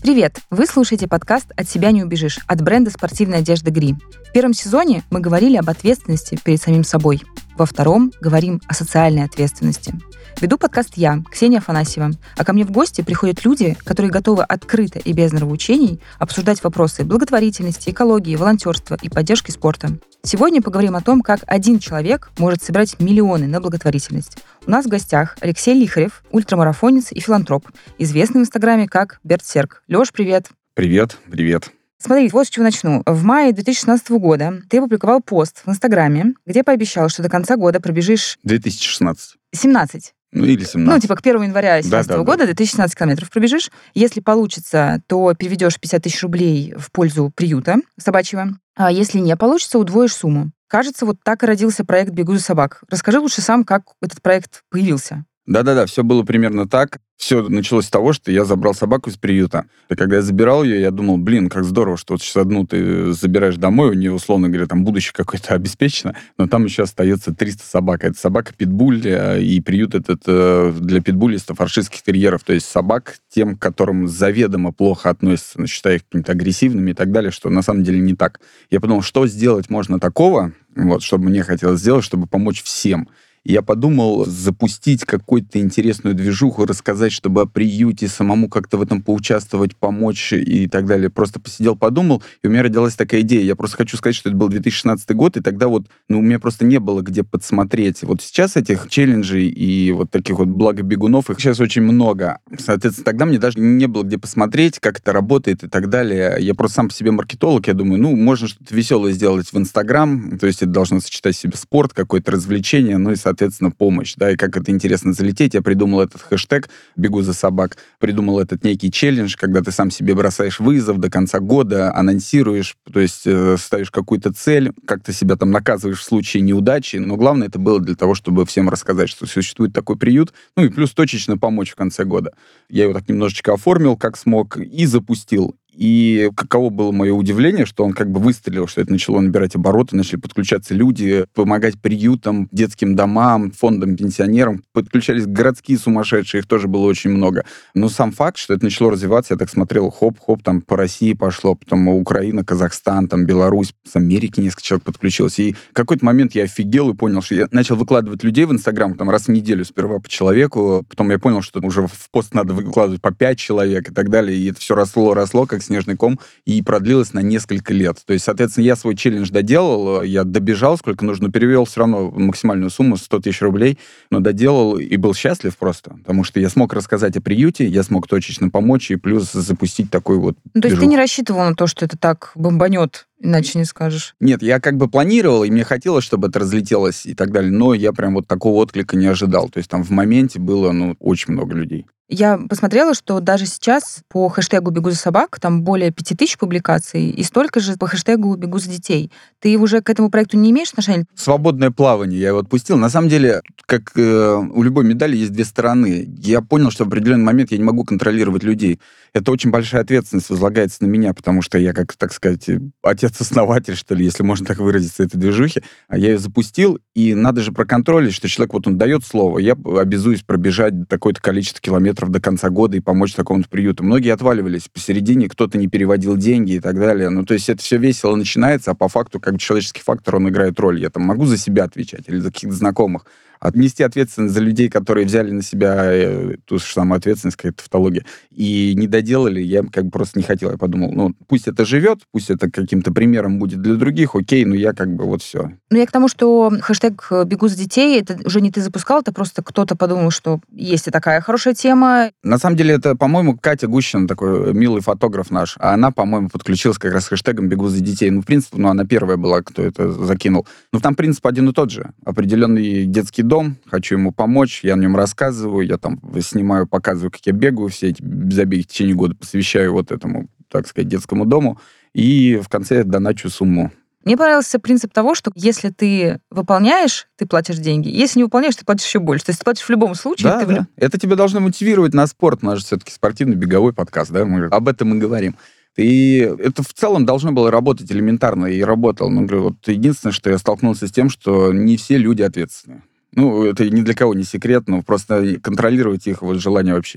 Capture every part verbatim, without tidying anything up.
Привет! Вы слушаете подкаст «От себя не убежишь» от бренда спортивной одежды Гри. В первом сезоне мы говорили об ответственности перед самим собой. Во втором говорим о социальной ответственности. Веду подкаст я, Ксения Афанасьева, а ко мне в гости приходят люди, которые готовы открыто и без нравоучений обсуждать вопросы благотворительности, экологии, волонтерства и поддержки спорта. Сегодня поговорим о том, как один человек может собрать миллионы на благотворительность. У нас в гостях Алексей Лихарев, ультрамарафонец и филантроп, известный в Инстаграме как Берсерк. Лёш, привет! Привет, привет. Смотри, вот с чего начну. В мае две тысячи шестнадцатого года ты опубликовал пост в Инстаграме, где пообещал, что до конца года пробежишь... две тысячи шестнадцатый. семнадцать. Ну, или семнадцать. Ну, типа к первому января две тысячи семнадцатого Да, да, года две тысячи шестнадцать километров пробежишь. Если получится, то переведешь пятьдесят тысяч рублей в пользу приюта собачьего. А если не получится, удвоишь сумму. Кажется, вот так и родился проект «Бегу за собак». Расскажи лучше сам, как этот проект появился. Да-да-да, все было примерно так. Все началось с того, что я забрал собаку из приюта. И когда я забирал ее, я думал, блин, как здорово, что вот сейчас одну ты забираешь домой, у нее, условно говоря, там будущее какое-то обеспечено, но там еще остается триста собак. Это собака-питбуль, и приют этот для питбулистов, аршистских терьеров, то есть собак, тем, к которым заведомо плохо относятся, считая их какими-то агрессивными и так далее, что на самом деле не так. Я подумал, что сделать можно такого, вот, чтобы мне хотелось сделать, чтобы помочь всем. Я подумал запустить какую-то интересную движуху, рассказать, чтобы о приюте, самому как-то в этом поучаствовать, помочь и так далее. Просто посидел, подумал, и у меня родилась такая идея. Я просто хочу сказать, что это был две тысячи шестнадцатый год, и тогда вот, ну, у меня просто не было где подсмотреть. Вот сейчас этих челленджей и вот таких вот благобегунов, их сейчас очень много. Соответственно, тогда мне даже не было где посмотреть, как это работает и так далее. Я просто сам по себе маркетолог, я думаю, ну, можно что-то веселое сделать в Инстаграм, то есть это должно сочетать в себе спорт, какое-то развлечение, ну и, соответственно, соответственно, помощь, да, и как это интересно залететь. Я придумал этот хэштег «Бегу за собак», придумал этот некий челлендж, когда ты сам себе бросаешь вызов до конца года, анонсируешь, то есть э, ставишь какую-то цель, как-то себя там наказываешь в случае неудачи, но главное это было для того, чтобы всем рассказать, что существует такой приют, ну и плюс точечно помочь в конце года. Я его так немножечко оформил, как смог, и запустил. И каково было мое удивление, что он как бы выстрелил, что это начало набирать обороты, начали подключаться люди, помогать приютам, детским домам, фондам, пенсионерам. Подключались городские сумасшедшие, их тоже было очень много. Но сам факт, что это начало развиваться, я так смотрел, хоп-хоп, там по России пошло, потом Украина, Казахстан, там Беларусь, с Америки несколько человек подключилось. И в какой-то момент я офигел и понял, что я начал выкладывать людей в Инстаграм, там раз в неделю сперва по человеку, потом я понял, что уже в пост надо выкладывать по пять человек и так далее, и это все росло, росло, как снежный ком, и продлилось на несколько лет. То есть, соответственно, я свой челлендж доделал, я добежал, сколько нужно, перевел все равно максимальную сумму, сто тысяч рублей, но доделал и был счастлив просто, потому что я смог рассказать о приюте, я смог точечно помочь и плюс запустить такой вот Ну, то есть движуху. ты не рассчитывал на то, что это так бомбанет, иначе не скажешь? Нет, я как бы планировал, и мне хотелось, чтобы это разлетелось и так далее, но я прям вот такого отклика не ожидал. То есть там в моменте было, ну, очень много людей. Я посмотрела, что даже сейчас по хэштегу «Бегу за собак» там более пяти тысяч публикаций, и столько же по хэштегу «Бегу за детей». Ты уже к этому проекту не имеешь отношения? Свободное плавание я его отпустил. На самом деле, как э, у любой медали есть две стороны. Я понял, что в определенный момент я не могу контролировать людей. Это очень большая ответственность возлагается на меня, потому что я, как, так сказать, отец-основатель, что ли, если можно так выразиться, этой движухи. А я ее запустил, и надо же проконтролить, что человек, вот он дает слово, я обязуюсь пробежать такое-то количество километров до конца года и помочь такому-то приюту. Многие отваливались посередине, кто-то не переводил деньги и так далее. Ну, то есть это все весело начинается, а по факту, как человеческий фактор, он играет роль. Я там могу за себя отвечать или за каких-то знакомых. Отнести ответственность за людей, которые взяли на себя э, ту же самую ответственность, какая-то тавтология, и не доделали, я как бы просто не хотел. Я подумал, ну, пусть это живет, пусть это каким-то примером будет для других, окей, но я как бы вот все. Ну, я к тому, что хэштег «Бегу за детей» это уже не ты запускал, это просто кто-то подумал, что есть и такая хорошая тема. На самом деле, это, по-моему, Катя Гущина, такой милый фотограф наш, а она, по-моему, подключилась как раз с хэштегом «Бегу за детей». Ну, в принципе, ну, она первая была, кто это закинул. Но там принцип один и тот же. Определенный детский дом, хочу ему помочь, я о нем рассказываю, я там снимаю, показываю, как я бегаю, все эти забеги в течение года посвящаю вот этому, так сказать, детскому дому, и в конце доначу сумму. Мне понравился принцип того, что если ты выполняешь, ты платишь деньги. Если не выполняешь, ты платишь еще больше. То есть ты платишь в любом случае. Да, ты да. В... Это тебя должно мотивировать на спорт. У нас же все-таки спортивный беговой подкаст, да, мы об этом и говорим. И это в целом должно было работать элементарно, и работало. Ну, говорю, вот единственное, что я столкнулся с тем, что не все люди ответственны. Ну, это ни для кого не секрет, но просто контролировать их вот желания вообще нет.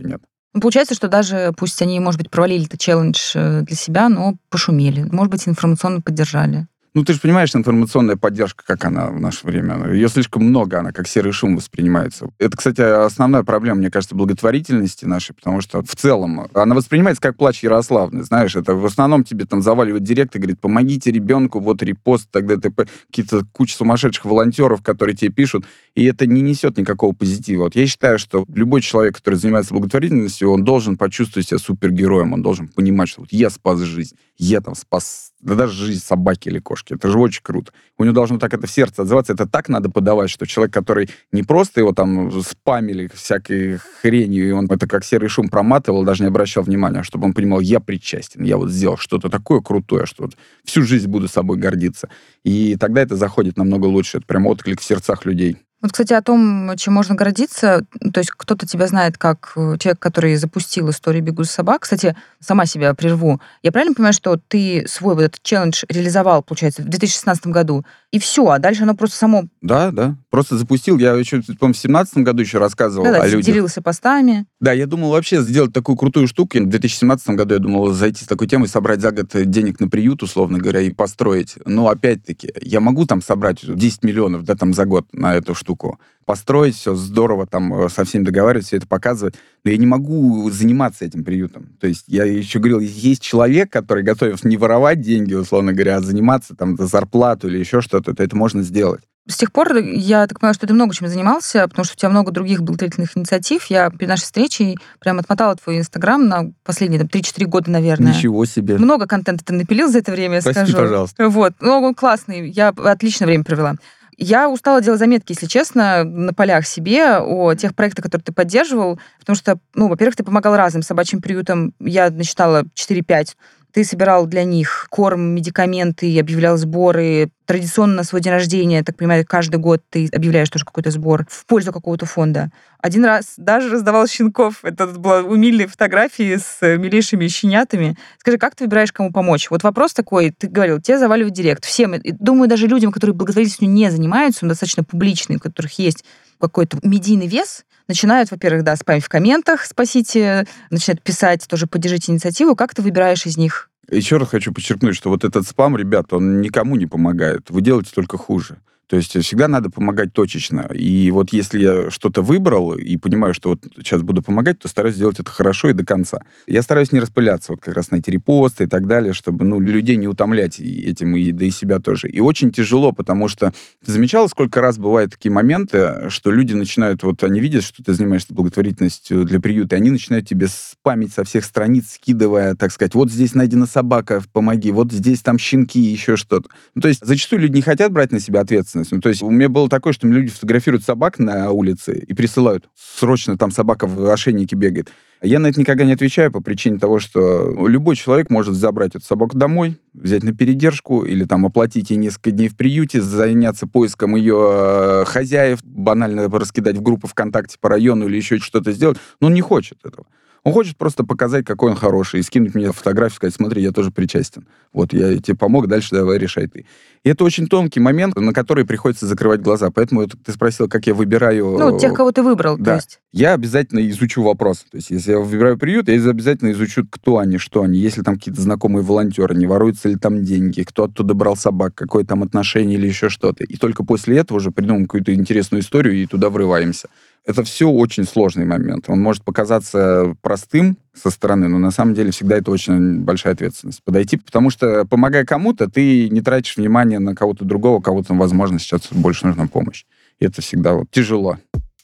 Ну, получается, что даже, пусть они, может быть, провалили этот челлендж для себя, но пошумели. Может быть, информационно поддержали. Ну, ты же понимаешь, информационная поддержка, как она в наше время. Ее слишком много, она как серый шум воспринимается. Это, кстати, основная проблема, мне кажется, благотворительности нашей, потому что в целом она воспринимается как плач Ярославны, знаешь, это в основном тебе там заваливает директ и говорит, помогите ребенку, вот репост, тогда ты какие-то куча сумасшедших волонтеров, которые тебе пишут, и это не несет никакого позитива. Вот я считаю, что любой человек, который занимается благотворительностью, он должен почувствовать себя супергероем, он должен понимать, что вот я спас жизнь, я там спас, да даже жизнь собаки или кошки. Это же очень круто. У него должно так это в сердце отзываться. Это так надо подавать, что человек, который не просто его там спамили всякой хренью, и он это как серый шум проматывал, даже не обращал внимания, чтобы он понимал, я причастен, я вот сделал что-то такое крутое, что вот всю жизнь буду собой гордиться. И тогда это заходит намного лучше. Это прям отклик в сердцах людей. Вот, кстати, о том, чем можно гордиться, то есть кто-то тебя знает как человек, который запустил историю «Бегу за собак». Кстати, сама себя прерву. Я правильно понимаю, что ты свой вот этот челлендж реализовал, получается, в две тысячи шестнадцатом году, и все, а дальше оно просто само... Да, да, просто запустил. Я еще, по-моему, в семнадцатом году еще рассказывал да, о людях. делился постами. Да, я думал вообще сделать такую крутую штуку. В две тысячи семнадцатом году я думал зайти с такой темой, собрать за год денег на приют, условно говоря, и построить. Но опять-таки, я могу там собрать десять миллионов, да, там за год на эту штуку. Построить все здорово, там со всеми договаривать, все это показывать. Но я не могу заниматься этим приютом. То есть я еще говорил, есть человек, который готов не воровать деньги, условно говоря, а заниматься там за зарплату или еще что-то, то это можно сделать. С тех пор я так понимаю, что ты много чем занимался, потому что у тебя много других благотворительных инициатив. Я перед нашей встречей прям отмотала твой Инстаграм на последние там, три-четыре года, наверное. Ничего себе. Много контента ты напилил за это время, я Прости, скажу. пожалуйста. Вот. Ну, он классный. Я отличное время провела. Я устала делать заметки, если честно, на полях себе о тех проектах, которые ты поддерживал, потому что, ну, во-первых, ты помогал разным собачьим приютам. Я насчитала четыре-пять. Ты собирал для них корм, медикаменты, объявлял сборы. Традиционно на свой день рождения, я так понимаю, каждый год ты объявляешь тоже какой-то сбор в пользу какого-то фонда. Один раз даже раздавал щенков. Это была умильные фотографии с милейшими щенятами. Скажи, как ты выбираешь, кому помочь? Вот вопрос такой, ты говорил, тебе заваливают директ. Всем, думаю, даже людям, которые благотворительностью не занимаются, но достаточно публичные, у которых есть какой-то медийный вес, начинают, во-первых, да, спамить в комментах, спасите, начинают писать, тоже поддержите инициативу. Как ты выбираешь из них? Еще раз хочу подчеркнуть, что вот этот спам, ребят, он никому не помогает. Вы делаете только хуже. То есть всегда надо помогать точечно. И вот если я что-то выбрал и понимаю, что вот сейчас буду помогать, то стараюсь сделать это хорошо и до конца. Я стараюсь не распыляться вот как раз на эти репосты и так далее, чтобы ну, людей не утомлять этим, и, да и себя тоже. И очень тяжело, потому что ты замечала, сколько раз бывают такие моменты, что люди начинают, вот они видят, что ты занимаешься благотворительностью для приюта, и они начинают тебе спамить со всех страниц, скидывая, так сказать, вот здесь найдена собака, помоги, вот здесь там щенки, еще что-то. Ну, то есть зачастую люди не хотят брать на себя ответственность. Ну, то есть у меня было такое, что люди фотографируют собак на улице и присылают. Срочно там собака в ошейнике бегает. Я на это никогда не отвечаю по причине того, что любой человек может забрать эту собаку домой, взять на передержку или там оплатить ей несколько дней в приюте, заняться поиском ее хозяев, банально раскидать в группу ВКонтакте по району или еще что-то сделать. Но он не хочет этого. Он хочет просто показать, какой он хороший, и скинуть мне фотографию, сказать, смотри, я тоже причастен. Вот, я тебе помог, дальше давай решай ты. И это очень тонкий момент, на который приходится закрывать глаза. Поэтому ты спросил, как я выбираю... Ну, тех, кого ты выбрал, да. то есть. Я обязательно изучу вопрос. То есть, если я выбираю приют, я обязательно изучу, кто они, что они, есть ли там какие-то знакомые волонтеры, не воруются ли там деньги, кто оттуда брал собак, какое там отношение или еще что-то. И только после этого уже придумаем какую-то интересную историю и туда врываемся. Это все очень сложный момент. Он может показаться простым со стороны, но на самом деле всегда это очень большая ответственность. Подойти, потому что, помогая кому-то, ты не тратишь внимание на кого-то другого, кого-то, возможно, сейчас больше нужна помощь. И это всегда вот тяжело.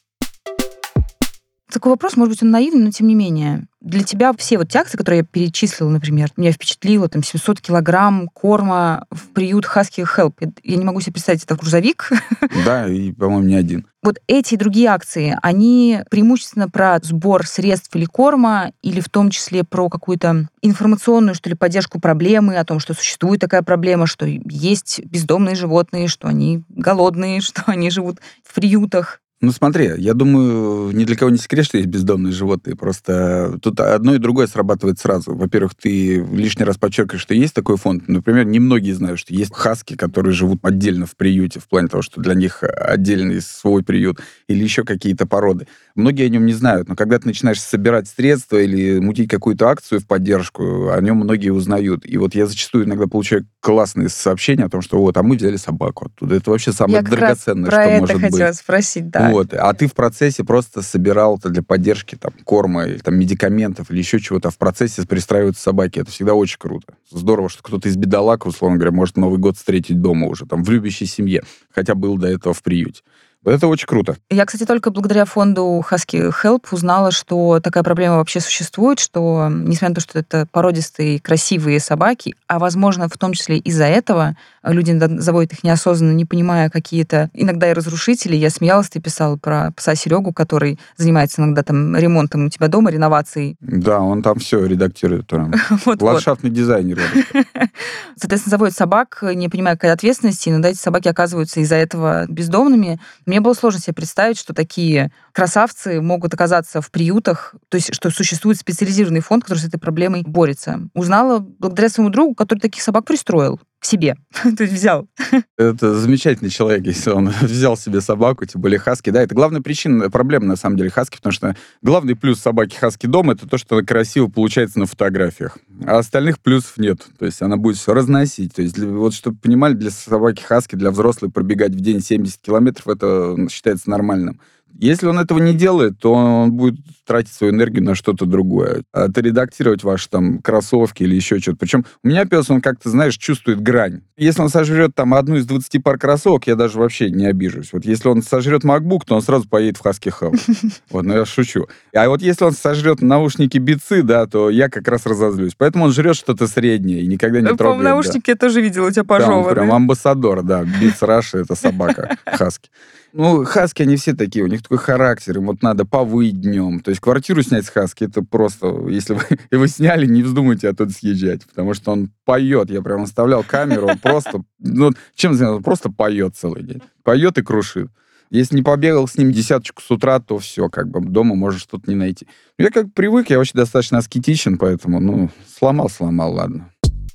Такой вопрос, может быть, он наивный, но тем не менее. Для тебя все вот те акции, которые я перечислила, например, меня впечатлило, там, семьсот килограмм корма в приют Husky Help. Я не могу себе представить, это грузовик. Да, и, по-моему, не один. Вот эти и другие акции, они преимущественно про сбор средств или корма, или в том числе про какую-то информационную, что ли, поддержку проблемы, о том, что существует такая проблема, что есть бездомные животные, что они голодные, что они живут в приютах. Ну, смотри, я думаю, ни для кого не секрет, что есть бездомные животные. Просто тут одно и другое срабатывает сразу. Во-первых, ты лишний раз подчеркиваешь, что есть такой фонд. Например, немногие знают, что есть хаски, которые живут отдельно в приюте, в плане того, что для них отдельный свой приют, или еще какие-то породы. Многие о нем не знают, но когда ты начинаешь собирать средства или мутить какую-то акцию в поддержку, о нем многие узнают. И вот я зачастую иногда получаю классные сообщения о том, что вот, а мы взяли собаку оттуда. Это вообще самое Я как раз драгоценное, про что это может хотела быть. спросить, да. Вот. А ты в процессе просто собирал это для поддержки там, корма или там, медикаментов или еще чего-то, а в процессе пристраиваются собаки. Это всегда очень круто. Здорово, что кто-то из бедолаг, условно говоря, может Новый год встретить дома уже, там, в любящей семье, хотя был до этого в приюте. Это очень круто. Я, кстати, только благодаря фонду Husky Help узнала, что такая проблема вообще существует, что, несмотря на то, что это породистые, красивые собаки, а, возможно, в том числе из-за этого люди иногда заводят их неосознанно, не понимая какие-то, иногда и разрушители. Я смеялась, ты писал про пса Серегу, который занимается иногда там ремонтом у тебя дома, реновацией. Да, он там все редактирует. Вот-вот. Ландшафтный дизайнер. Соответственно, заводят собак, не понимая какой ответственности, и иногда эти собаки оказываются из-за этого бездомными. Мне было сложно себе представить, что такие красавцы могут оказаться в приютах, то есть что существует специализированный фонд, который с этой проблемой борется. Узнала благодаря своему другу, который таких собак пристроил к себе, то есть взял. Это замечательный человек, если он взял себе собаку, тем более хаски. Да, это главная причина, проблема, на самом деле, хаски, потому что главный плюс собаки хаски дома — это то, что она красиво получается на фотографиях. А остальных плюсов нет. То есть она будет все разносить. То есть, для, вот чтобы понимали, для собаки хаски, для взрослой пробегать в день семьдесят километров, это считается нормальным. Если он этого не делает, то он будет тратить свою энергию на что-то другое. Отредактировать ваши там кроссовки или еще что-то. Причем у меня пес, он как-то, знаешь, чувствует грань. Если он сожрет там одну из двадцати пар кроссовок, я даже вообще не обижусь. Вот если он сожрет MacBook, то он сразу поедет в Husky Help. Вот, ну я шучу. А вот если он сожрет наушники Beats, да, то я как раз разозлюсь. Поэтому он жрет что-то среднее и никогда не трогает. По-моему, наушники я тоже видела у тебя Да, он пожеванные. прям амбассадор, да. Beats Russia — это собака хаски. Ну, хаски, они все такие, у них такой характер, им вот надо повыть днем. То есть квартиру снять с хаски, это просто, если вы его сняли, не вздумайте оттуда съезжать, потому что он поет. Я прям оставлял камеру, он просто, ну, чем занимается? Он просто поет целый день. Поет и крушит. Если не побегал с ним десяточку с утра, то все, как бы дома можешь что-то не найти. Я как привык, я вообще достаточно аскетичен, поэтому, ну, сломал-сломал, ладно.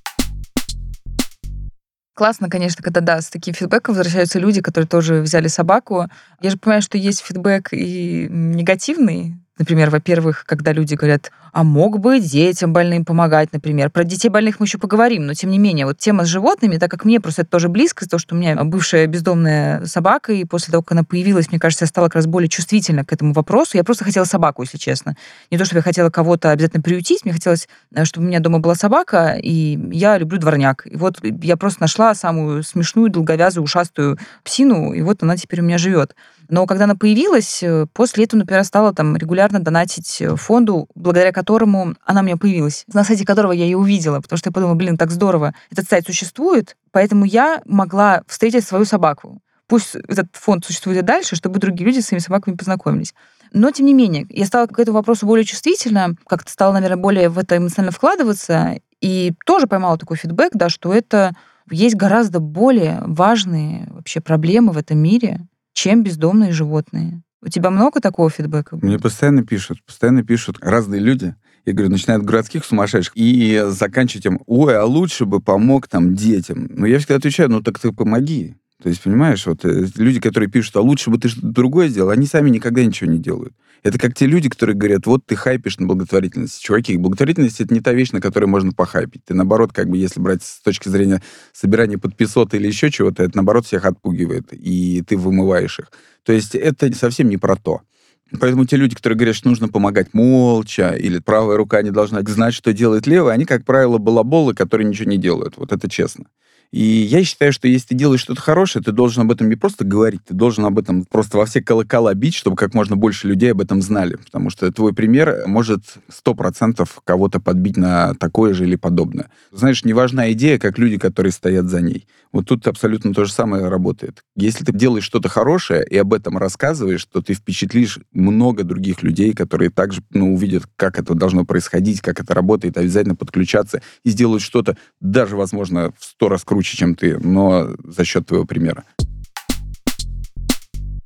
Классно, конечно, когда, да, с таким фидбэком возвращаются люди, которые тоже взяли собаку. Я же понимаю, что есть фидбэк и негативный. Например, во-первых, когда люди говорят, а мог бы детям больным помогать, например. Про детей больных мы еще поговорим, но тем не менее, вот тема с животными, так как мне просто это тоже близко, то, что у меня бывшая бездомная собака, и после того, как она появилась, мне кажется, я стала как раз более чувствительна к этому вопросу. Я просто хотела собаку, если честно. Не то, чтобы я хотела кого-то обязательно приютить, мне хотелось, чтобы у меня дома была собака, и я люблю дворняк. И вот я просто нашла самую смешную, долговязую, ушастую псину, и вот она теперь у меня живет. Но когда она появилась, после этого, например, стала там регулярно донатить фонду, благодаря которому она у меня появилась, на сайте которого я ее увидела, потому что я подумала, блин, так здорово, этот сайт существует, поэтому я могла встретить свою собаку. Пусть этот фонд существует и дальше, чтобы другие люди с своими собаками познакомились. Но, тем не менее, я стала к этому вопросу более чувствительна, как-то стала, наверное, более в это эмоционально вкладываться, и тоже поймала такой фидбэк, да, что это есть гораздо более важные вообще проблемы в этом мире, чем бездомные животные. У тебя много такого фидбэка? Мне постоянно пишут, постоянно пишут разные люди. Я говорю, начинают от городских сумасшедших и заканчивать тем, ой, а лучше бы помог там детям. Но я всегда отвечаю, ну так ты помоги. То есть, понимаешь, вот люди, которые пишут, а лучше бы ты что-то другое сделал, они сами никогда ничего не делают. Это как те люди, которые говорят, вот ты хайпишь на благотворительность. Чуваки, благотворительность — это не та вещь, на которой можно похайпить. Ты, наоборот, как бы, если брать с точки зрения собирания подписоты или еще чего-то, это, наоборот, всех отпугивает, и ты вымываешь их. То есть это совсем не про то. Поэтому те люди, которые говорят, что нужно помогать молча, или правая рука не должна знать, что делает левая, они, как правило, балаболы, которые ничего не делают. Вот это честно. И я считаю, что если ты делаешь что-то хорошее, ты должен об этом не просто говорить, ты должен об этом просто во все колокола бить, чтобы как можно больше людей об этом знали. Потому что твой пример может сто процентов кого-то подбить на такое же или подобное. Знаешь, не важна идея, как люди, которые стоят за ней. Вот тут абсолютно то же самое работает. Если ты делаешь что-то хорошее и об этом рассказываешь, то ты впечатлишь много других людей, которые также, ну, увидят, как это должно происходить, как это работает, обязательно подключаться и сделают что-то даже, возможно, в сто раз круче, чем ты, но за счет твоего примера.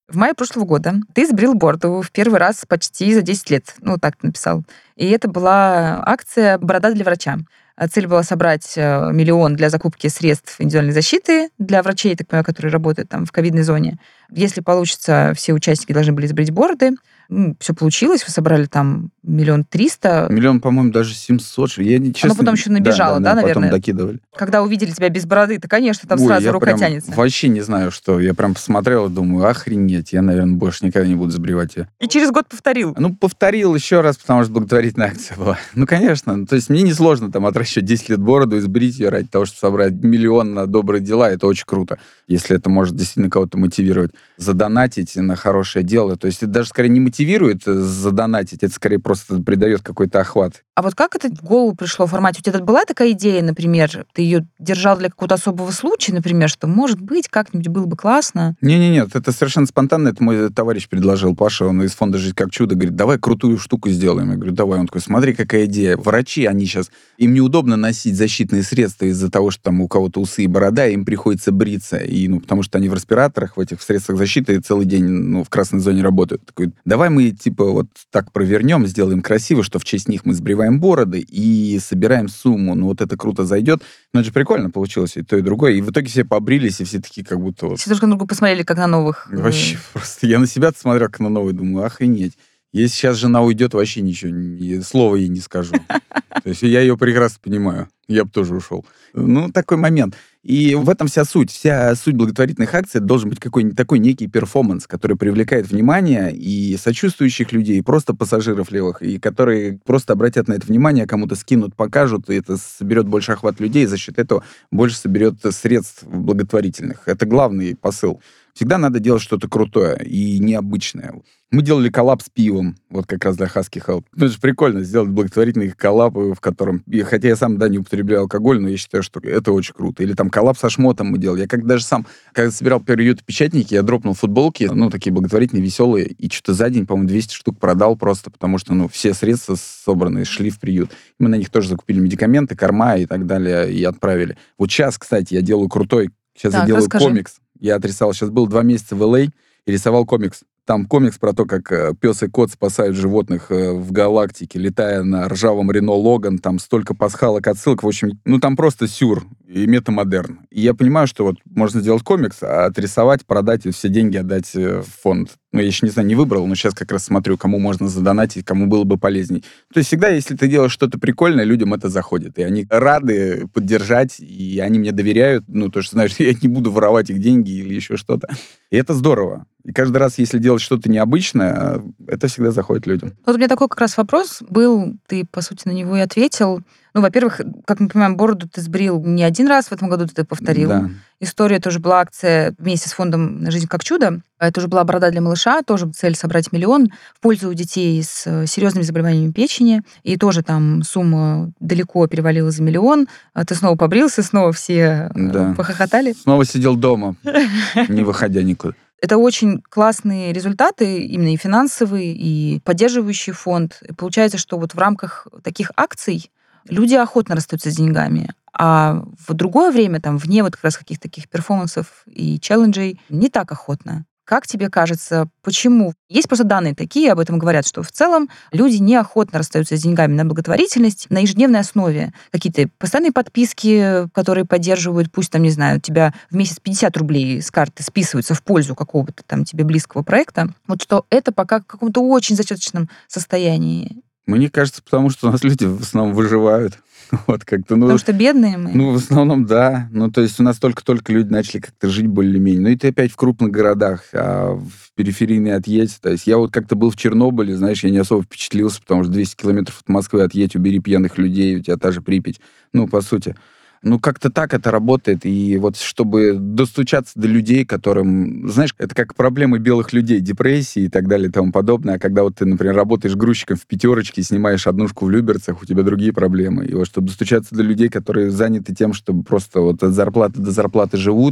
В мае прошлого года ты сбрил бороду в первый раз почти за десять лет. Ну, так ты написал. И это была акция «Борода для врача». Цель была собрать миллион для закупки средств индивидуальной защиты для врачей, так понимаю, которые работают там в ковидной зоне. Если получится, все участники должны были сбрить бороды. Ну, все получилось, вы собрали там миллион триста. Миллион, по-моему, даже семьсот. Я, честно, Оно потом еще набежало, да, да, да, наверное? Потом докидывали. Когда увидели тебя без бороды, то, конечно, там Ой, сразу я рука прям тянется. Вообще не знаю, что. Я прям посмотрел и думаю, охренеть, я, наверное, больше никогда не буду сбривать ее. И через год повторил. Ну, повторил еще раз, потому что благотворительная акция была. Ну, конечно. То есть мне несложно там отращивать десять лет бороду и сбрить ее ради того, чтобы собрать миллион на добрые дела. Это очень круто, если это может действительно кого-то мотивировать. Задонатить на хорошее дело. То есть это даже скорее не мотивирует задонатить, это скорее просто придает какой-то охват. А вот как это в голову пришло в формате? У тебя была такая идея, например, ты ее держал для какого-то особого случая, например, что, может быть, как-нибудь было бы классно? Не-не-нет, это совершенно спонтанно. Это мой товарищ предложил, Паша, он из фонда «Жить как чудо», говорит, давай крутую штуку сделаем. Я говорю, давай. Он такой, смотри, какая идея. Врачи, они сейчас, им неудобно носить защитные средства из-за того, что там у кого-то усы и борода, им приходится бриться. И, ну, потому что они в респираторах, в этих средствах защиты целый день, ну, в красной зоне работают. Такой, давай мы, типа, вот так провернем, сделаем красиво, что в честь них мы сбриваем бороды и собираем сумму. Ну, вот это круто зайдет. Ну, это же прикольно получилось, и то, и другое. И в итоге все побрились, и все такие как будто... Вот... Все друг на друга посмотрели, как на новых. Вообще просто. Я на себя смотрел, как на новый, думаю, охренеть. Если сейчас жена уйдет, вообще ничего, ни слова ей не скажу. То есть я ее прекрасно понимаю. Я бы тоже ушел. Ну, такой момент. И в этом вся суть. Вся суть благотворительных акций должен быть какой-нибудь такой некий перформанс, который привлекает внимание и сочувствующих людей, и просто пассажиров левых, и которые просто обратят на это внимание, кому-то скинут, покажут, и это соберет больше охват людей, и за счет этого больше соберет средств благотворительных. Это главный посыл. Всегда надо делать что-то крутое и необычное. Мы делали коллаб с пивом, вот как раз для Husky Help. Ну, это же прикольно, сделать благотворительный коллаб, в котором... И хотя я сам, да, не употребляю алкоголь, но я считаю, что это очень круто. Или там коллаб со шмотом мы делали. Я как даже сам, когда собирал период печатники, я дропнул футболки, ну, такие благотворительные, веселые, и что-то за день, по-моему, двести штук продал просто, потому что, ну, все средства собранные шли в приют. Мы на них тоже закупили медикаменты, корма и так далее, и отправили. Вот сейчас, кстати, я делаю крутой... Сейчас так, я делаю расскажи. комикс. Я отрисовал. Сейчас был два месяца в эл эй и рисовал комикс. Там комикс про то, как э, пес и кот спасают животных э, в галактике, летая на ржавом Рено Логан. Там столько пасхалок, отсылок. В общем, ну там просто сюр и метамодерн. И я понимаю, что вот можно сделать комикс, а отрисовать, продать и все деньги отдать э, в фонд. Ну, я еще, не знаю, не выбрал, но сейчас как раз смотрю, кому можно задонатить, кому было бы полезней. То есть всегда, если ты делаешь что-то прикольное, людям это заходит. И они рады поддержать, и они мне доверяют. Ну, то, что, знаешь, я не буду воровать их деньги или еще что-то. И это здорово. И каждый раз, если делать что-то необычное, это всегда заходит людям. Вот у меня такой как раз вопрос был, ты, по сути, на него и ответил. Ну, во-первых, как мы понимаем, бороду ты сбрил не один раз, в этом году ты повторил. Да. История тоже была акция вместе с фондом «Жизнь как чудо». Это уже была борода для малыша, тоже цель собрать миллион в пользу детей с серьезными заболеваниями печени. И тоже там сумма далеко перевалила за миллион. Ты снова побрился, снова все Да. похохотали. Снова сидел дома, не выходя никуда. Это очень классные результаты, именно и финансовые, и поддерживающий фонд. И получается, что вот в рамках таких акций люди охотно расстаются с деньгами. А в другое время, там, вне вот как раз каких-то таких перформансов и челленджей, не так охотно. Как тебе кажется, почему? Есть просто данные такие, об этом говорят, что в целом люди неохотно расстаются с деньгами на благотворительность на ежедневной основе. Какие-то постоянные подписки, которые поддерживают, пусть там, не знаю, у тебя в месяц пятьдесят рублей с карты списываются в пользу какого-то там тебе близкого проекта. Вот что это пока в каком-то очень зачаточном состоянии. Мне кажется, потому что у нас люди в основном выживают. Вот как-то, ну, Потому что бедные мы. Ну, в основном, да. Ну, то есть у нас только-только люди начали как-то жить более-менее. Ну, и ты опять в крупных городах, а в периферийные отъедь. То есть я вот как-то был в Чернобыле, знаешь, я не особо впечатлился, потому что двести километров от Москвы отъедь, убери пьяных людей, у тебя та же Припять. Ну, по сути. Ну, как-то так это работает. И вот чтобы достучаться до людей, которым... Знаешь, это как проблемы белых людей, депрессии и так далее и тому подобное. А когда вот ты, например, работаешь грузчиком в пятерочке, снимаешь однушку в Люберцах, у тебя другие проблемы. И вот чтобы достучаться до людей, которые заняты тем, чтобы просто вот от зарплаты до зарплаты живут,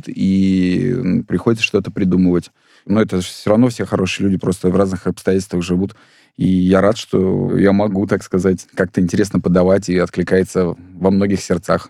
и приходится что-то придумывать. Но это все равно все хорошие люди, просто в разных обстоятельствах живут. И я рад, что я могу, так сказать, как-то интересно подавать и откликается во многих сердцах.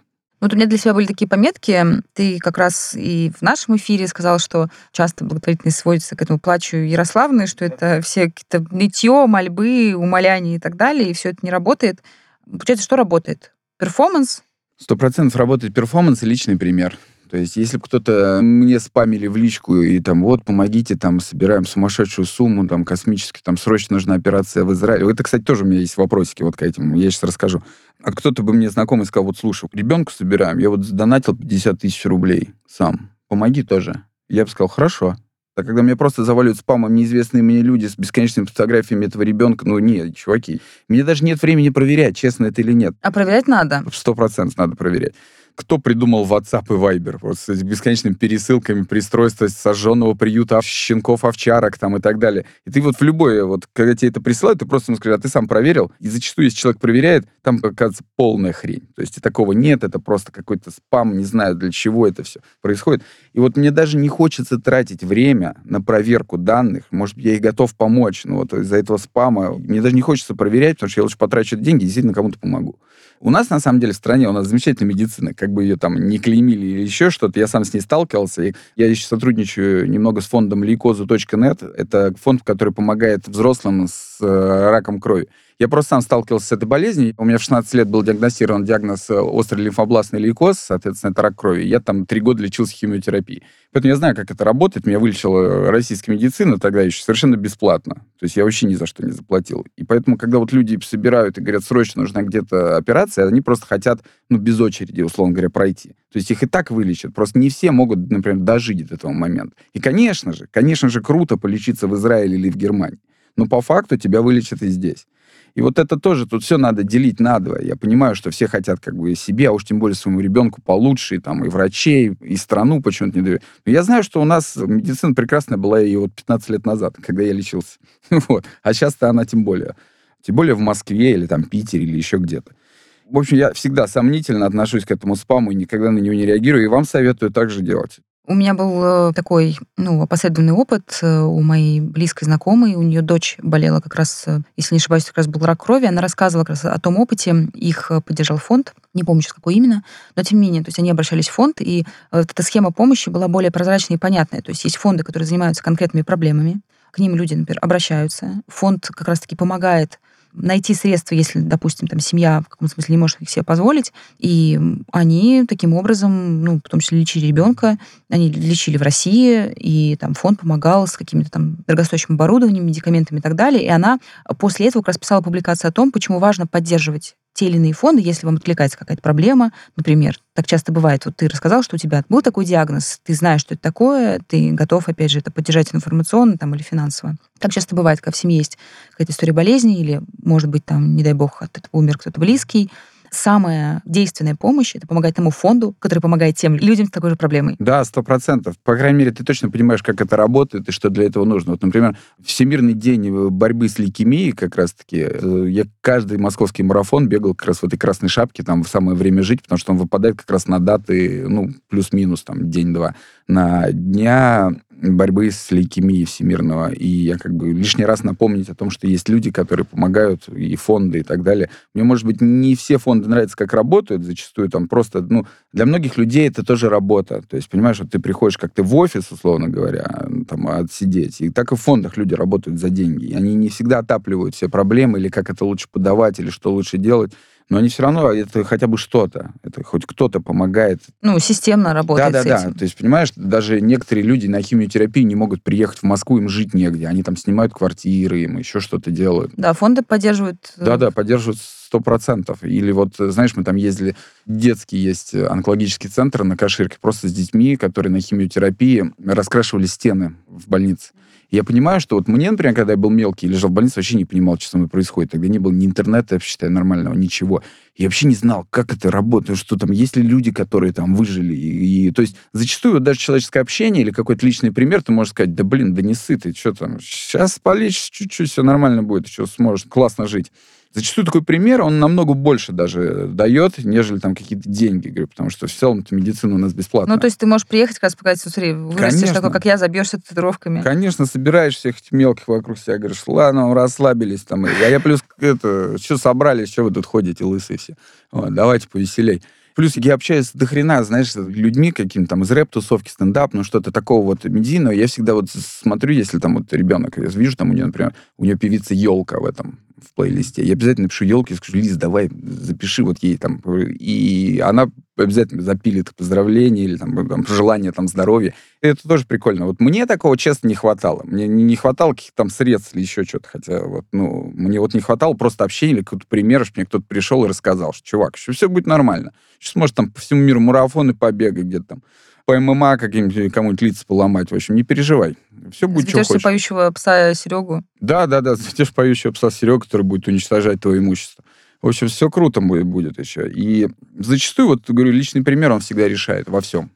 Вот у меня для себя были такие пометки. Ты как раз и в нашем эфире сказал, что часто благотворительность сводится к этому плачу Ярославны, что это все какие-то нытье, мольбы, умоляние и так далее, и все это не работает. Получается, что работает? Перформанс? Сто процентов работает перформанс и личный пример. То есть, если бы кто-то мне спамили в личку и там, вот, помогите, там, собираем сумасшедшую сумму, там, космически, там, срочно нужна операция в Израиле. Это, кстати, тоже у меня есть вопросики вот к этому, я сейчас расскажу. А кто-то бы мне знакомый сказал, вот, слушай, ребенку собираем, я вот донатил пятьдесят тысяч рублей сам, помоги тоже. Я бы сказал, хорошо. А когда мне просто заваливают спамом неизвестные мне люди с бесконечными фотографиями этого ребенка, ну, нет, чуваки, мне даже нет времени проверять, честно это или нет. А проверять надо? Сто процентов надо проверять. Кто придумал WhatsApp и Viber? Вот с этими бесконечными пересылками, пристройства сожженного приюта щенков, овчарок там и так далее. И ты вот в любое, вот когда тебе это присылают, ты просто ему скажешь, а ты сам проверил? И зачастую, если человек проверяет, там, оказывается, полная хрень. То есть и такого нет, это просто какой-то спам, не знаю, для чего это все происходит. И вот мне даже не хочется тратить время на проверку данных. Может быть, я и готов помочь, но вот из-за этого спама мне даже не хочется проверять, потому что я лучше потрачу деньги и действительно кому-то помогу. У нас, на самом деле, в стране, у нас замечательная медицина, как бы ее там не клеймили или еще что-то, я сам с ней сталкивался, и я еще сотрудничаю немного с фондом лейкозу точка нет, это фонд, который помогает взрослым с э, раком крови. Я просто сам сталкивался с этой болезнью. У меня в шестнадцать лет был диагностирован диагноз острый лимфобластный лейкоз, соответственно, это рак крови. Я там три года лечился химиотерапией. Поэтому я знаю, как это работает. Меня вылечила российская медицина тогда еще совершенно бесплатно. То есть я вообще ни за что не заплатил. И поэтому, когда вот люди собирают и говорят, срочно нужна где-то операция, они просто хотят, ну, без очереди, условно говоря, пройти. То есть их и так вылечат. Просто не все могут, например, дожить до этого момента. И, конечно же, конечно же, круто полечиться в Израиле или в Германии. Но по факту тебя вылечат и здесь. И вот это тоже, тут все надо делить надвое. Я понимаю, что все хотят как бы себе, а уж тем более своему ребенку получше, и, там, и врачей, и страну почему-то не доверяют. Но я знаю, что у нас медицина прекрасная была и вот пятнадцать лет назад, когда я лечился. Вот. А сейчас-то она тем более. Тем более в Москве или там Питере или еще где-то. В общем, я всегда сомнительно отношусь к этому спаму и никогда на него не реагирую, и вам советую так же делать. У меня был такой, ну, опосредованный опыт у моей близкой знакомой. У нее дочь болела как раз, если не ошибаюсь, как раз был рак крови. Она рассказывала как раз о том опыте. Их поддержал фонд. Не помню сейчас, какой именно. Но тем не менее, то есть они обращались в фонд, и вот эта схема помощи была более прозрачной и понятной. То есть есть фонды, которые занимаются конкретными проблемами. К ним люди, например, обращаются. Фонд как раз-таки помогает найти средства, если, допустим, там семья в каком смысле не может их себе позволить, и они таким образом, ну, в том числе лечили ребенка, они лечили в России, и там фонд помогал с каким-то там дорогостоящим оборудованием, медикаментами и так далее, и она после этого как раз писала публикацию о том, почему важно поддерживать те или иные фонды, если вам откликается какая-то проблема, например, так часто бывает, вот ты рассказал, что у тебя был такой диагноз, ты знаешь, что это такое, ты готов, опять же, это поддержать информационно там, или финансово. Так часто бывает, когда в семье есть какая-то история болезни, или, может быть, там, не дай бог, от этого умер кто-то близкий. Самая действенная помощь — это помогать тому фонду, который помогает тем людям с такой же проблемой. Да, сто процентов. По крайней мере, ты точно понимаешь, как это работает и что для этого нужно. Вот, например, Всемирный день борьбы с лейкемией как раз-таки. Я каждый московский марафон бегал как раз в этой красной шапке там в самое время жить, потому что он выпадает как раз на даты, ну, плюс-минус, там, день-два, на дня борьбы с лейкемией всемирного. И я как бы лишний раз напомнить о том, что есть люди, которые помогают, и фонды, и так далее. Мне, может быть, не все фонды нравятся, как работают, зачастую там просто, ну, для многих людей это тоже работа. То есть, понимаешь, вот ты приходишь как ты в офис, условно говоря, там, отсидеть, и так и в фондах люди работают за деньги. И они не всегда отапливают все проблемы, или как это лучше подавать, или что лучше делать. Но они все равно, это хотя бы что-то. Это хоть кто-то помогает. Ну, системно работает да, с да, этим. Да, то есть, понимаешь, даже некоторые люди на химиотерапию не могут приехать в Москву, им жить негде. Они там снимают квартиры, им еще что-то делают. Да, фонды поддерживают. Да-да, поддерживают сто процентов. Или вот, знаешь, мы там ездили, детский есть онкологический центр на Каширке, просто с детьми, которые на химиотерапии раскрашивали стены в больнице. Я понимаю, что вот мне, например, когда я был мелкий, лежал в больнице, вообще не понимал, что со мной происходит. Тогда не было ни интернета, я считаю, нормального, ничего. Я вообще не знал, как это работает, что там, есть ли люди, которые там выжили. И, и, то есть зачастую вот даже человеческое общение или какой-то личный пример, ты можешь сказать, да блин, да не ссы ты, что там, сейчас полечишь чуть-чуть, все нормально будет, еще сможешь классно жить. Зачастую такой пример, он намного больше даже дает, нежели там какие-то деньги, говорю, потому что в целом медицина у нас бесплатная. Ну, то есть ты можешь приехать, как раз показать, смотри, вырастешь Конечно. такой, как я, забьешься татуировками. Конечно, собираешь всех этих мелких вокруг себя, говоришь, ладно, расслабились там. А я плюс, это, что собрались, что вы тут ходите, лысые все. Вот, давайте повеселей. Плюс я общаюсь до хрена, знаешь, с людьми какими-то там из рэп-тусовки, стендап, ну что-то такого вот медийного. Я всегда вот смотрю, если там вот ребенок, я вижу, там у нее, например, у нее певица Елка в этом, в плейлисте. Я обязательно напишу Елке, скажу: Лиз, давай, запиши вот ей там. И она обязательно запилит поздравления или там, там пожелания там здоровья. И это тоже прикольно. Вот мне такого, честно, не хватало. Мне не хватало каких-то там средств или еще что-то. Хотя вот, ну, мне вот не хватало просто общения или какого-то примера, что мне кто-то пришел и рассказал, что, чувак, еще все будет нормально. Сейчас, может, там по всему миру марафоны побегать где-то там, по ММА каким-нибудь кому-нибудь лица поломать. В общем, не переживай. Все будет, что хочешь. Поющего пса Серегу. Да, да, да. Заведешь поющего пса Серегу, который будет уничтожать твое имущество. В общем, все круто будет, будет еще. И зачастую, вот, говорю, личный пример, он всегда решает во всем.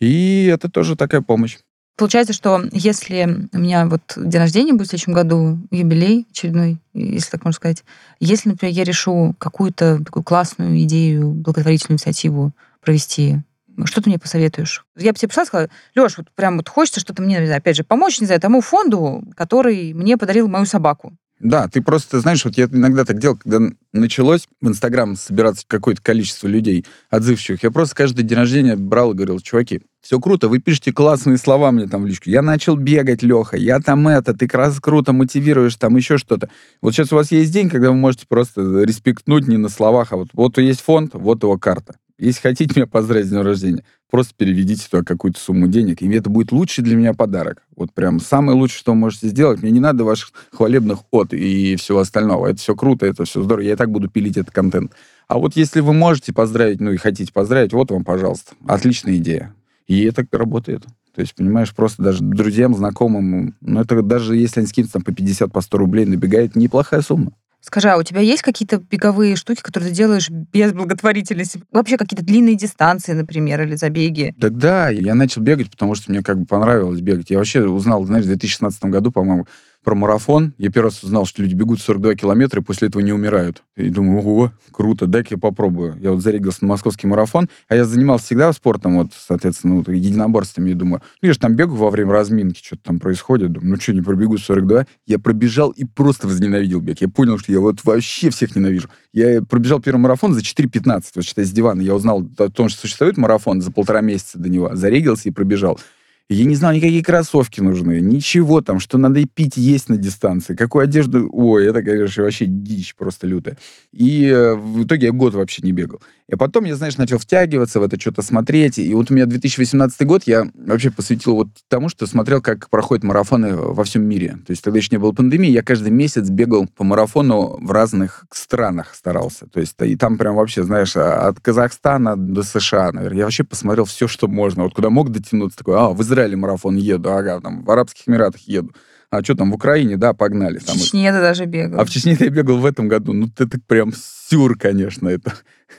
И это тоже такая помощь. Получается, что если у меня вот день рождения будет в следующем году, юбилей очередной, если так можно сказать, если, например, я решу какую-то такую классную идею, благотворительную инициативу провести, что ты мне посоветуешь? Я бы тебе пришла и сказала: Лёш, вот прям вот хочется что-то мне, не знаю, опять же, помочь, не знаю, тому фонду, который мне подарил мою собаку. Да, ты просто, знаешь, вот я иногда так делал, когда началось в Инстаграм собираться какое-то количество людей отзывчивых, я просто каждый день рождения брал и говорил: чуваки, все круто, вы пишете классные слова мне там в личку. Я начал бегать, Леха, я там это, ты как раз круто мотивируешь, там еще что-то. Вот сейчас у вас есть день, когда вы можете просто респектнуть не на словах, а вот, вот есть фонд, вот его карта. Если хотите меня поздравить с днем рождения, просто переведите туда какую-то сумму денег, и это будет лучший для меня подарок. Вот прям самое лучшее, что вы можете сделать. Мне не надо ваших хвалебных от и всего остального. Это все круто, это все здорово. Я и так буду пилить этот контент. А вот если вы можете поздравить, ну и хотите поздравить, вот вам, пожалуйста. Отличная идея. И это работает. То есть, понимаешь, просто даже друзьям, знакомым, ну это даже если они скинут там по пятьдесят, по сто рублей, набегает неплохая сумма. Скажи, а у тебя есть какие-то беговые штуки, которые ты делаешь без благотворительности? Вообще какие-то длинные дистанции, например, или забеги? Да, да, я начал бегать, потому что мне как бы понравилось бегать. Я вообще узнал, знаешь, в две тысячи шестнадцатом году, по-моему, про марафон. Я первый раз узнал, что люди бегут сорок два километра и после этого не умирают. И думаю: ого, круто, дай-ка я попробую. Я вот зарегался на московский марафон, а я занимался всегда спортом, вот, соответственно, вот, единоборствами. Я думаю, ну, я же там бегаю во время разминки, что-то там происходит. Думаю, ну что, не пробегу сорок два? Я пробежал и просто возненавидел бег. Я понял, что я вот вообще всех ненавижу. Я пробежал первый марафон за четыре пятнадцать, вот, считай, с дивана. Я узнал о том, что существует марафон за полтора месяца до него. Зарегался и пробежал. Я не знал, никакие кроссовки нужны, ничего там, что надо и пить, есть на дистанции, какую одежду... Ой, это, конечно, вообще дичь просто лютая. И э, в итоге я год вообще не бегал. И потом я, знаешь, начал втягиваться в это, что-то смотреть. И вот у меня две тысячи восемнадцатый год я вообще посвятил вот тому, что смотрел, как проходят марафоны во всем мире. То есть тогда еще не было пандемии, я каждый месяц бегал по марафону в разных странах, старался. То есть и там прям вообще, знаешь, от Казахстана до США, наверное. Я вообще посмотрел все, что можно. Вот куда мог дотянуться, такой: а, в Израиле марафон еду, ага, там в Арабских Эмиратах еду. А что там, в Украине, да, погнали. В там Чечне ты даже бегал. А в Чечне я бегал в этом году. Ну, это прям сюр, конечно, это.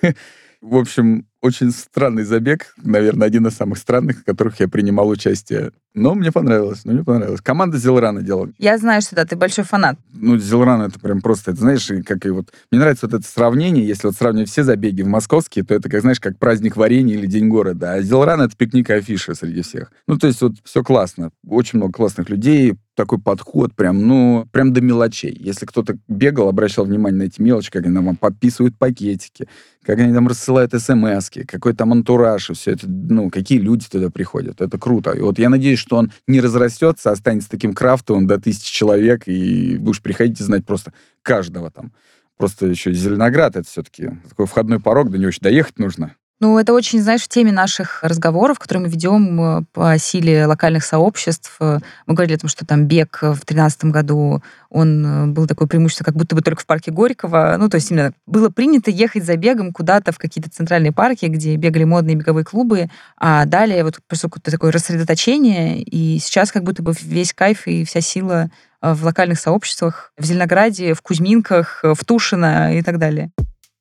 В общем, очень странный забег. Наверное, один из самых странных, в которых я принимал участие. Но мне понравилось, но мне понравилось. Команда Зелрана делала. Я знаю, что да, ты большой фанат. Ну, Зелран это прям просто, это, знаешь, как и вот... Мне нравится вот это сравнение, если вот сравнивать все забеги в московские, то это, как, знаешь, как праздник варенья или День города. А Зелран — это пикник и афиша среди всех. Ну, то есть вот все классно. Очень много классных людей, такой подход прям, ну, прям до мелочей. Если кто-то бегал, обращал внимание на эти мелочи, как они там подписывают пакетики, как они там рассылают смски, какой там антураж, и все это, ну, какие люди туда приходят. Это круто. И вот я надеюсь, что он не разрастется, останется таким крафтовым до тысячи человек, и вы уж приходите знать просто каждого там. Просто еще Зеленоград — это все-таки такой входной порог, до него еще доехать нужно. Ну, это очень, знаешь, в теме наших разговоров, которые мы ведем по силе локальных сообществ. Мы говорили о том, что там бег в тринадцатом году, он был такое преимущество, как будто бы только в парке Горького. Ну, то есть именно было принято ехать за бегом куда-то в какие-то центральные парки, где бегали модные беговые клубы, а далее вот просто какое-то такое рассредоточение, и сейчас как будто бы весь кайф и вся сила в локальных сообществах, в Зеленограде, в Кузьминках, в Тушино и так далее.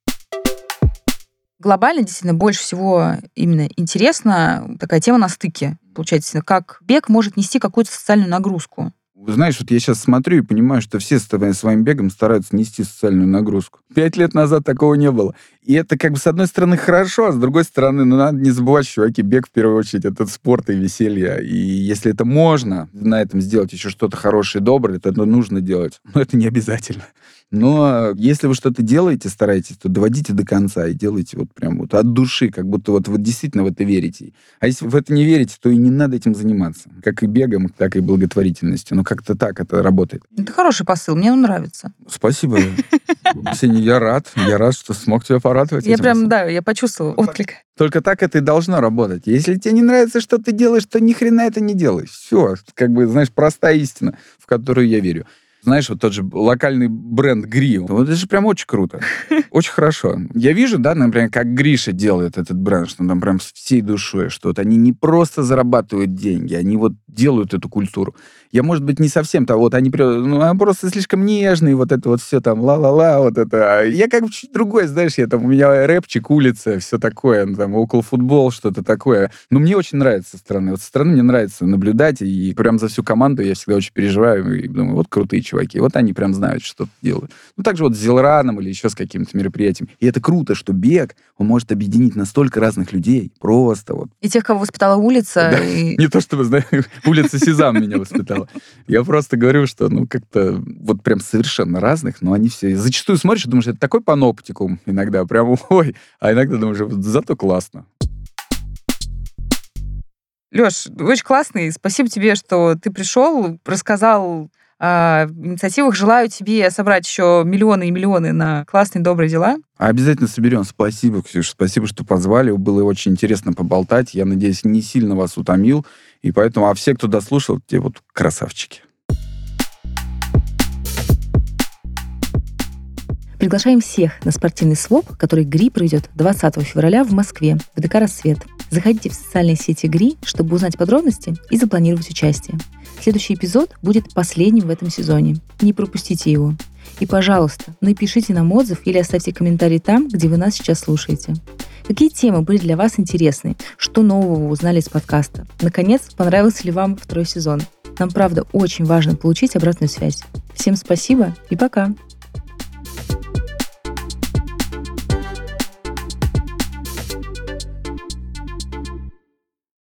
Глобально, действительно, больше всего именно интересна такая тема на стыке. Получается, как бег может нести какую-то социальную нагрузку. Знаешь, вот я сейчас смотрю и понимаю, что все своим бегом стараются нести социальную нагрузку. Пять лет назад такого не было. И это как бы с одной стороны хорошо, а с другой стороны, ну, надо не забывать, чуваки, бег в первую очередь это спорт и веселье. И если это можно на этом сделать еще что-то хорошее и доброе, то это нужно делать. Но это не обязательно. Но если вы что-то делаете, стараетесь, то доводите до конца и делайте вот прям вот от души, как будто вот вы действительно в это верите. А если вы в это не верите, то и не надо этим заниматься. Как и бегом, так и благотворительностью. Ну, как-то так это работает. Это хороший посыл, мне он нравится. Спасибо. Ксения, я рад. Я рад, что смог тебя порадовать. Я прям, да, я почувствовала отклик. Только так это и должно работать. Если тебе не нравится, что ты делаешь, то ни хрена это не делай. Все. Как бы, знаешь, простая истина, в которую я верю. Знаешь, вот тот же локальный бренд Гри, вот это же прям очень круто. Очень хорошо. Я вижу, да, например, как Гриша делает этот бренд, что он там прям с всей душой, что вот они не просто зарабатывают деньги, они вот делают эту культуру. Я, может быть, не совсем то, вот они ну, просто слишком нежные, вот это вот все там ла-ла-ла, вот это. Я как бы чуть другой, знаешь, я там, у меня рэпчик, улица, все такое, там, околофутбол, что-то такое. Но мне очень нравится со стороны. Вот со стороны мне нравится наблюдать, и прям за всю команду я всегда очень переживаю, и думаю, вот крутые чуваки, вот они прям знают, что делают. Ну, также вот с Зелраном или еще с каким-то мероприятием. И это круто, что бег, он может объединить настолько разных людей, просто вот. И тех, кого воспитала улица. Да. И... Не то чтобы, знаешь, улица Сезам меня воспитала. Я просто говорю, что, ну, как-то вот прям совершенно разных, но они все... Зачастую смотришь и думаешь, это такой паноптикум иногда, прям ой, а иногда думаешь, зато классно. Лёш, очень классный. Спасибо тебе, что ты пришел, рассказал о инициативах. Желаю тебе собрать еще миллионы и миллионы на классные, добрые дела. Обязательно соберем. Спасибо, Ксюша. Спасибо, что позвали. Было очень интересно поболтать. Я надеюсь, не сильно вас утомил. И поэтому, а все, кто дослушал, те вот красавчики. Приглашаем всех на спортивный своп, который ГРИ проведет двадцатого февраля в Москве, в ДК «Рассвет». Заходите в социальные сети ГРИ, чтобы узнать подробности и запланировать участие. Следующий эпизод будет последним в этом сезоне. Не пропустите его. И, пожалуйста, напишите нам отзыв или оставьте комментарий там, где вы нас сейчас слушаете. Какие темы были для вас интересны? Что нового вы узнали из подкаста? Наконец, понравился ли вам второй сезон? Нам, правда, очень важно получить обратную связь. Всем спасибо и пока!